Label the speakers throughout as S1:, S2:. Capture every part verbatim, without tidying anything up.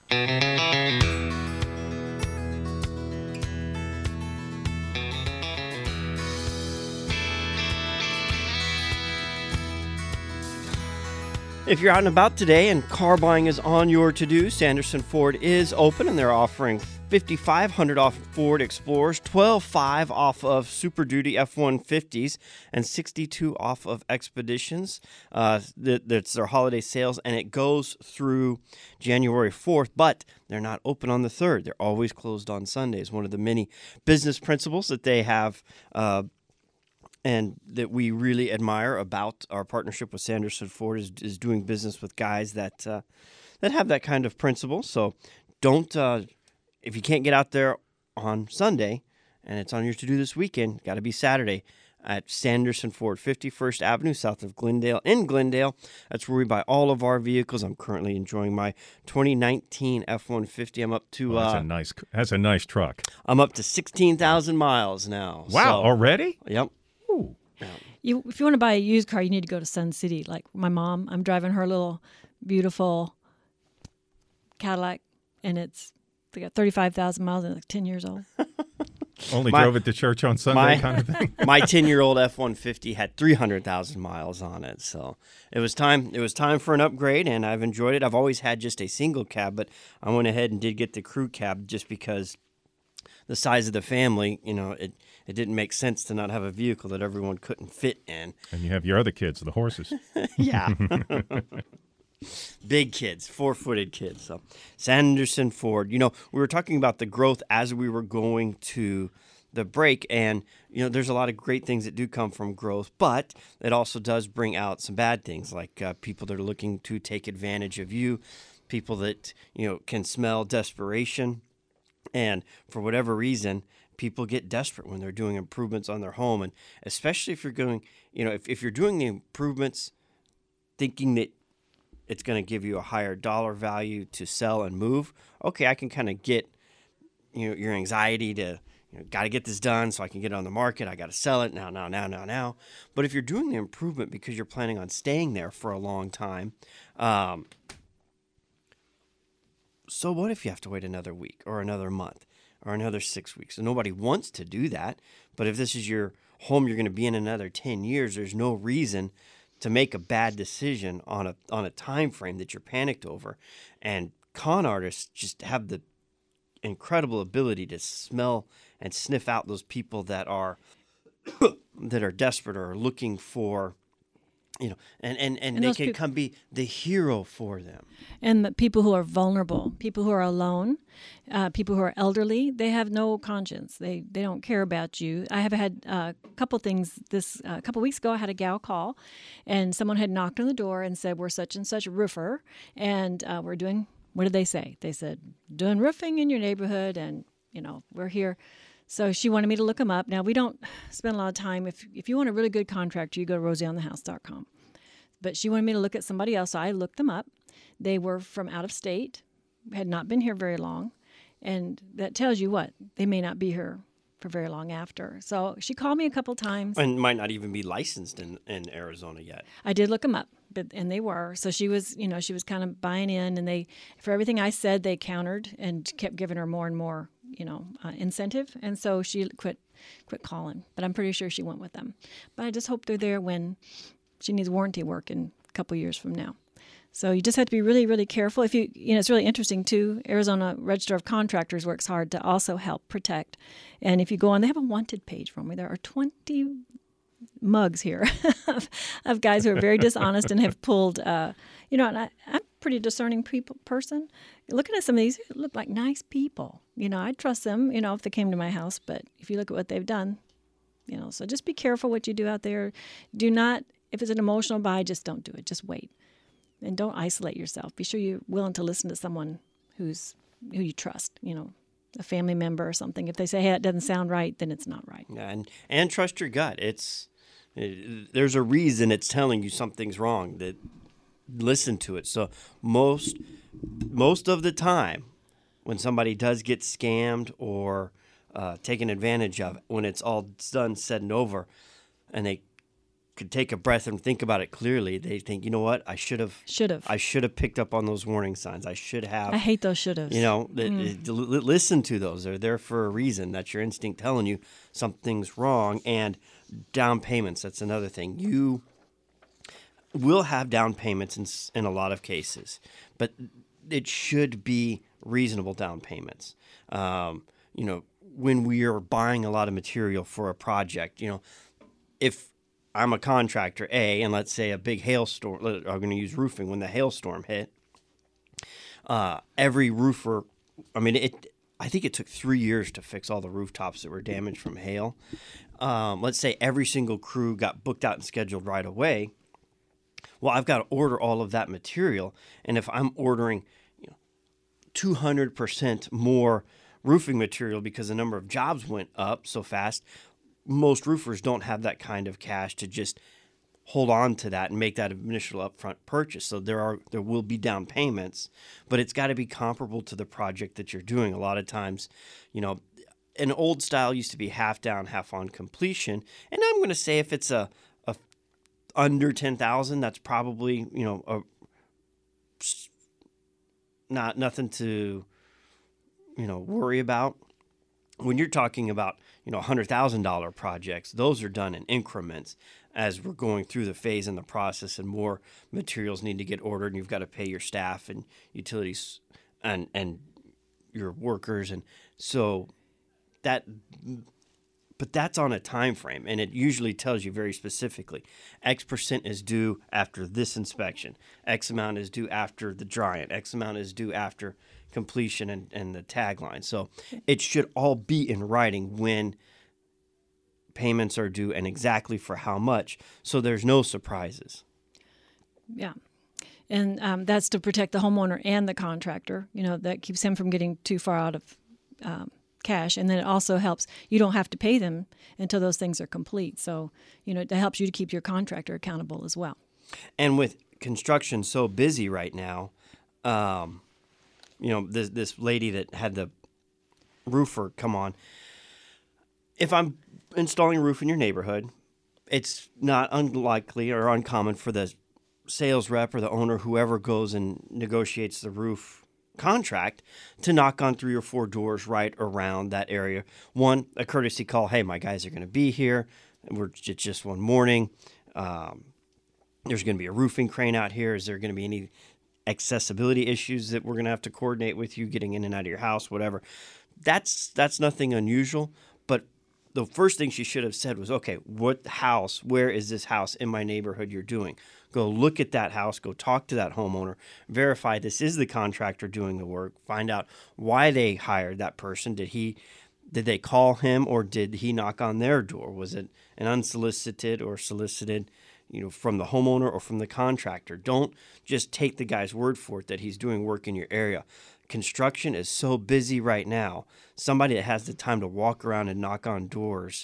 S1: If you're out and about today and car buying is on your to-do, Sanderson Ford is open and they're offering five thousand five hundred dollars off Ford Explorers, twelve thousand five hundred dollars off of Super Duty F one fifties, and sixty-two dollars off of Expeditions. Uh, that's their holiday sales, and it goes through January fourth, but they're not open on the third. They're always closed on Sundays. One of the many business principles that they have uh, and that we really admire about our partnership with Sanderson Ford is, is doing business with guys that uh, that have that kind of principle. So don't, uh, if you can't get out there on Sunday and it's on your to-do this weekend, got to be Saturday at Sanderson Ford, fifty-first Avenue, south of Glendale, in Glendale. That's where we buy all of our vehicles. I'm currently enjoying my twenty nineteen F one fifty. I'm up to...
S2: Well, that's,
S1: uh,
S2: a nice, that's a nice truck.
S1: I'm up to sixteen thousand miles now.
S2: Wow,
S1: so,
S2: already?
S1: Yep.
S2: Ooh.
S3: You, if you want to buy a used car, you need to go to Sun City. Like my mom, I'm driving her little beautiful Cadillac, and it's they got thirty-five thousand miles and it's like ten years old.
S2: Only
S1: My-
S2: drove it to church on Sunday
S1: my-
S2: kind of thing.
S1: My ten-year-old F one fifty had three hundred thousand miles on it, so it was time. It was time for an upgrade, and I've enjoyed it. I've always had just a single cab, but I went ahead and did get the crew cab just because the size of the family, you know, it, it didn't make sense to not have a vehicle that everyone couldn't fit in.
S2: And you have your other kids, the horses.
S1: Yeah. Big kids, four-footed kids. So Sanderson Ford, you know, we were talking about the growth as we were going to the break, and, you know, there's a lot of great things that do come from growth, but it also does bring out some bad things, like uh, people that are looking to take advantage of you, people that, you know, can smell desperation. And for whatever reason, people get desperate when they're doing improvements on their home. And especially if you're going, you know, if, if you're doing the improvements thinking that it's going to give you a higher dollar value to sell and move, okay, I can kind of get, you know, your anxiety to, you know, got to get this done so I can get it on the market. I got to sell it now, now, now, now, now. But if you're doing the improvement because you're planning on staying there for a long time, um, so what if you have to wait another week or another month or another six weeks? So nobody wants to do that. But if this is your home you're going to be in another ten years, there's no reason to make a bad decision on a on a time frame that you're panicked over. And con artists just have the incredible ability to smell and sniff out those people that are that are desperate or are looking for, you know, and, and, and,
S3: And
S1: they
S3: those
S1: can
S3: peop-
S1: come be the hero for them.
S3: And the people who are vulnerable, people who are alone, uh, people who are elderly, they have no conscience. They they don't care about you. I have had uh, a couple things. This a uh, couple weeks ago, I had a gal call, and someone had knocked on the door and said, "We're such and such a roofer, and uh, we're doing." What did they say? They said, "Doing roofing in your neighborhood, and you know we're here." So she wanted me to look them up. Now, we don't spend a lot of time. If if you want a really good contractor, you go to rosie on the house dot com. But she wanted me to look at somebody else, so I looked them up. They were from out of state, had not been here very long, and that tells you what? They may not be here for very long after. So she called me a couple times.
S1: And might not even be licensed in, in Arizona yet.
S3: I did look them up, but and they were. So she was, you know, she was kind of buying in, and they, for everything I said, they countered and kept giving her more and more, you know, uh, incentive. And so she quit, quit calling. But I'm pretty sure she went with them. But I just hope they're there when she needs warranty work in a couple years from now. So you just have to be really, really careful. If you, you know, it's really interesting too. Arizona Register of Contractors works hard to also help protect. And if you go on, they have a wanted page for me. There are twenty mugs here of, of guys who are very dishonest and have pulled, uh, you know, and I, I'm a pretty discerning people person. Looking at some of these, they look like nice people. You know, I'd trust them, you know, if they came to my house. But if you look at what they've done, you know, so just be careful what you do out there. Do not, if it's an emotional buy, just don't do it. Just wait. And don't isolate yourself. Be sure you're willing to listen to someone who's who you trust, you know, a family member or something. If they say, hey, it doesn't sound right, then it's not right.
S1: Yeah, and, and trust your gut. It's it, there's a reason it's telling you something's wrong. That listen to it. So most most of the time, when somebody does get scammed or uh, taken advantage of, when it's all done, said and over, and they could take a breath and think about it clearly, they think, you know what, I should have,
S3: Should have.
S1: I should have picked up on those warning signs. I should have.
S3: I hate those should have.
S1: You know, mm. l- l- listen to those. They're there for a reason. That's your instinct telling you something's wrong. And down payments, that's another thing. You will have down payments in, in a lot of cases, but it should be reasonable down payments. Um, you know, when we are buying a lot of material for a project, you know, if I'm a contractor A, and let's say a big hailstorm, I'm going to use roofing, when the hailstorm hit, uh, every roofer, I mean, it. I think it took three years to fix all the rooftops that were damaged from hail. Um, let's say every single crew got booked out and scheduled right away. Well, I've got to order all of that material, and if I'm ordering, you know, two hundred percent more roofing material because the number of jobs went up so fast, most roofers don't have that kind of cash to just hold on to that and make that initial upfront purchase. So there are there will be down payments, but it's got to be comparable to the project that you're doing. A lot of times, you know, an old style used to be half down, half on completion, and I'm going to say if it's a, a under ten thousand, that's probably, you know, a, not nothing to, you know, worry about. When you're talking about, you know, one hundred thousand dollars projects, those are done in increments as we're going through the phase in the process, and more materials need to get ordered, and you've got to pay your staff and utilities and and your workers. And so that, but that's on a time frame, and it usually tells you very specifically, X percent is due after this inspection, X amount is due after the drying, X amount is due after completion, and, and the tagline. So it should all be in writing when payments are due and exactly for how much, so there's no surprises.
S3: Yeah. And um, that's to protect the homeowner and the contractor. You know, that keeps him from getting too far out of um, cash. And then it also helps, you don't have to pay them until those things are complete. So, you know, it helps you to keep your contractor accountable as well.
S1: And with construction so busy right now, um, you know, this, this lady that had the roofer come on, if I'm installing a roof in your neighborhood, it's not unlikely or uncommon for the sales rep or the owner, whoever goes and negotiates the roof contract, to knock on three or four doors right around that area. One, a courtesy call. Hey, my guys are going to be here. We're just one morning. Um, there's going to be a roofing crane out here. Is there going to be any accessibility issues that we're going to have to coordinate with you getting in and out of your house, whatever? That's that's nothing unusual. But the first thing she should have said was, okay, what house, where is this house in my neighborhood you're doing? Go look at that house, go talk to that homeowner, verify this is the contractor doing the work, find out why they hired that person. Did he, did they call him, or did he knock on their door? Was it an unsolicited or solicited, you know, from the homeowner or from the contractor? Don't just take the guy's word for it that he's doing work in your area. Construction is so busy right now. Somebody that has the time to walk around and knock on doors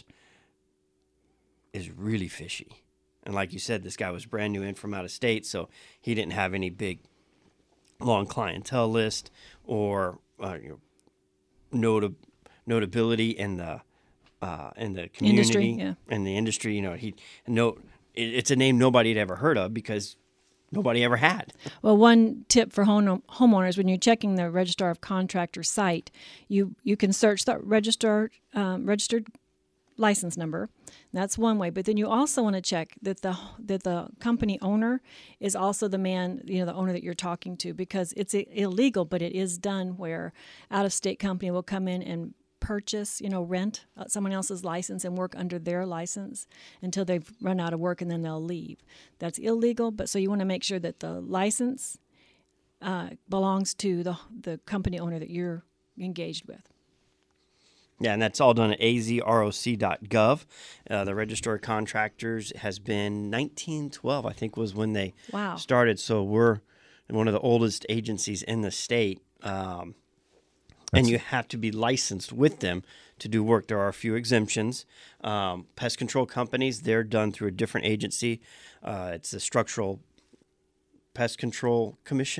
S1: is really fishy. And like you said, this guy was brand new in from out of state, so he didn't have any big, long clientele list or uh, you know, nota- notability in the uh, in the community,
S3: industry, yeah.
S1: in the industry. You know, he no, it, it's a name nobody had ever heard of because nobody ever had.
S3: Well, one tip for home, homeowners, when you're checking the Registrar of Contractors site, you, you can search the register, um, registered license number. That's one way. But then you also want to check that the that the company owner is also the man, you know, the owner that you're talking to, because it's illegal, but it is done where out-of-state company will come in and purchase, you know, rent someone else's license and work under their license until they've run out of work, and then they'll leave. That's illegal, but so you want to make sure that the license uh, belongs to the the company owner that you're engaged with.
S1: Yeah, and that's all done at a z r o c dot gov. Uh, the Register of Contractors has been nineteen twelve, I think, was when they
S3: wow.
S1: started. So we're one of the oldest agencies in the state. Um, and you have to be licensed with them to do work. There are a few exemptions. Um, pest control companies, they're done through a different agency. Uh, it's the Structural Pest Control Commission.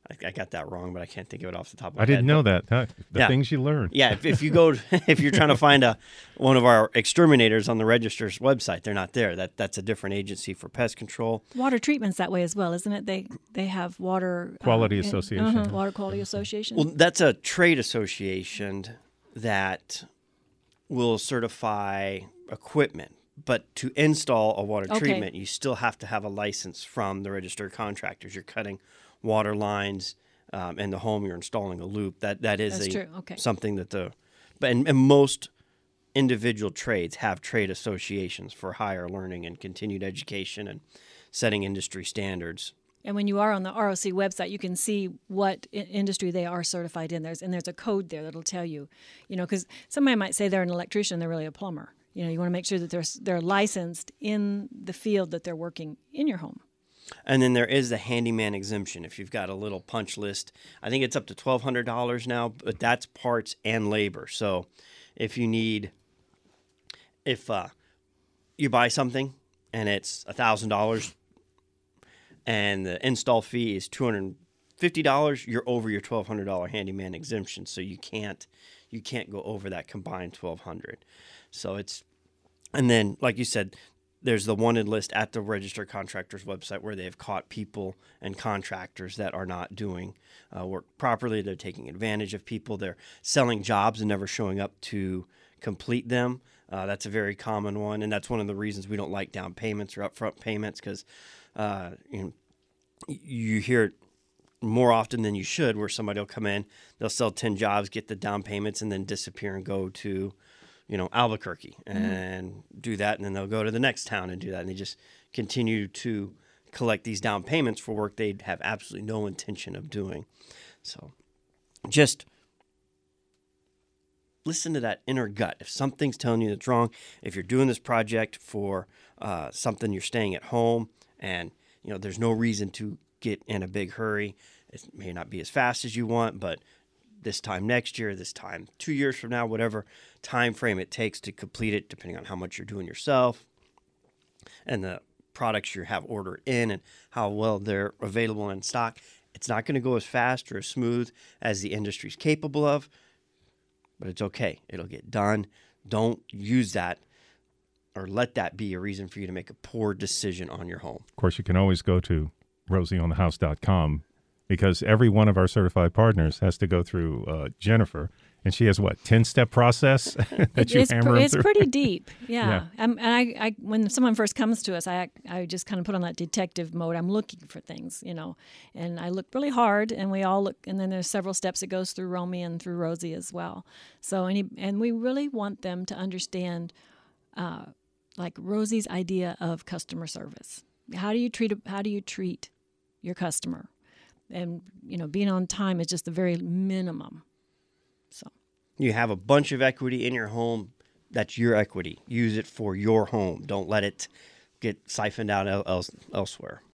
S1: I, I got that wrong, but I can't think of it off the top of my
S2: I
S1: head.
S2: didn't know that. Huh? The
S1: Yeah.
S2: things you learn.
S1: Yeah, if, if you go, if you're trying to find a one of our exterminators on the register's website, they're not there. That that's a different agency for pest control.
S3: Water treatment's that way as well, isn't it? They they have water
S2: Quality
S3: uh,
S2: Association.
S3: uh Water Quality Association.
S1: Well, that's a trade association that will certify equipment. But to install a water
S3: Okay.
S1: treatment, you still have to have a license from the registered contractors. You're cutting water lines um, in the home. You're installing a loop. That that is
S3: That's
S1: a,
S3: true. Okay.
S1: something that the but and, and most individual trades have trade associations for higher learning and continued education and setting industry standards.
S3: And when you are on the R O C website, you can see what I- industry they are certified in. There's and there's a code there that'll tell you, you know, because somebody might say they're an electrician, they're really a plumber. You know, you want to make sure that they're s- they're licensed in the field that they're working in your home.
S1: And then there is the handyman exemption. If you've got a little punch list, I think it's up to twelve hundred dollars now, but that's parts and labor. So if you need, if uh, you buy something and it's one thousand dollars and the install fee is two hundred fifty dollars, you're over your twelve hundred dollars handyman exemption. So you can't you can't go over that combined twelve hundred dollars. So it's, and then like you said, there's the wanted list at the registered contractors website where they've caught people and contractors that are not doing uh, work properly. They're taking advantage of people. They're selling jobs and never showing up to complete them. Uh, that's a very common one, and that's one of the reasons we don't like down payments or upfront payments, because uh, you know, you hear it more often than you should, where somebody will come in, they'll sell ten jobs, get the down payments, and then disappear and go to, you know, Albuquerque and mm-hmm. do that, and then they'll go to the next town and do that, and they just continue to collect these down payments for work they have absolutely no intention of doing. So just listen to that inner gut. If something's telling you that's wrong, if you're doing this project for uh, something, you're staying at home, and you know there's no reason to get in a big hurry. It may not be as fast as you want, but this time next year, this time two years from now, whatever time frame it takes to complete it, depending on how much you're doing yourself and the products you have ordered in and how well they're available in stock, it's not going to go as fast or as smooth as the industry's capable of, but it's okay. It'll get done. Don't use that or let that be a reason for you to make a poor decision on your home.
S2: Of course, you can always go to rosie on the house dot com, because every one of our certified partners has to go through uh, Jennifer, and she has what, ten-step process that you
S3: it's
S2: hammer
S3: pr-
S2: them
S3: It's
S2: through?
S3: pretty deep, yeah.
S2: Yeah.
S3: Um, and I, I, when someone first comes to us, I, I just kind of put on that detective mode. I'm looking for things, you know, and I look really hard, and we all look. And then there's several steps it goes through Romy and through Rosie as well. So, any, and we really want them to understand, uh, like Rosie's idea of customer service. How do you treat? A, how do you treat your customer? And, you know, being on time is just the very minimum. So
S1: you have a bunch of equity in your home. That's your equity. Use it for your home. Don't let it get siphoned out el- else- elsewhere.